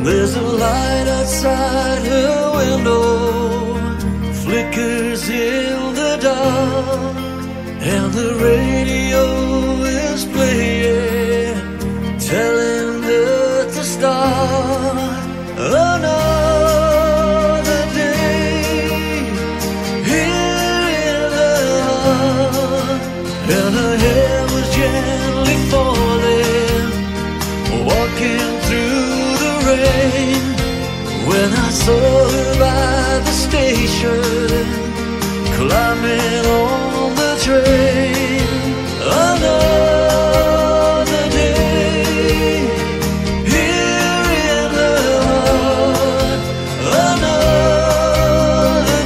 There's a light outside her window, flickers in the dark, and the radio is playing, telling her to start. Another day here in the heart, and her hair was gently falling, walking through the rain. When I saw her by the station, climbing on the train. Another day here in the heart, another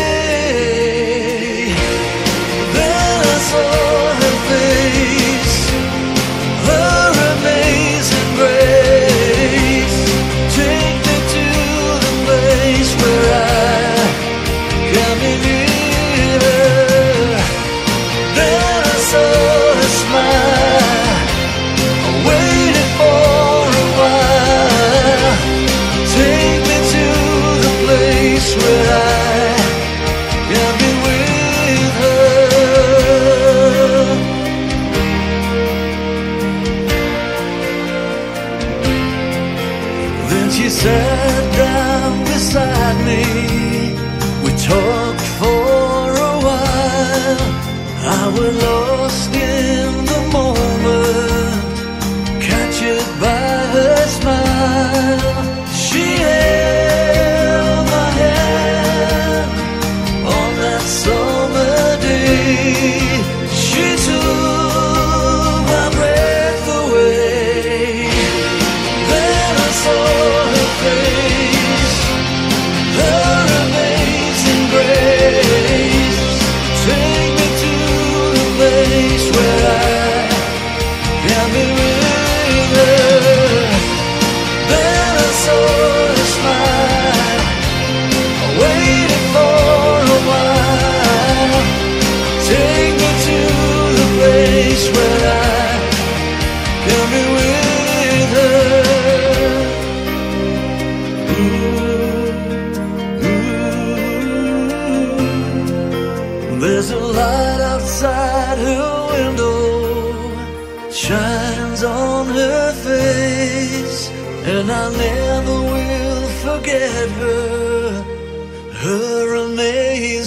day. Then I saw her face, her amazing grace. Take me to the place where I can be near her. Then I saw her smile, I waited for a while. Take me to the place where I can be with her. Then she sat down beside me. We talked for a while. I was lost in the moment, captured by her smile. She held my hand on that summer day. She took my breath away. Then I saw her face, her amazing grace. Take me to the place where I can be with her. Then I saw her smile, I waited for a while. Take me to the place where I can be with her. There's a light outside her window, shines on her face, and I never will forget her amazing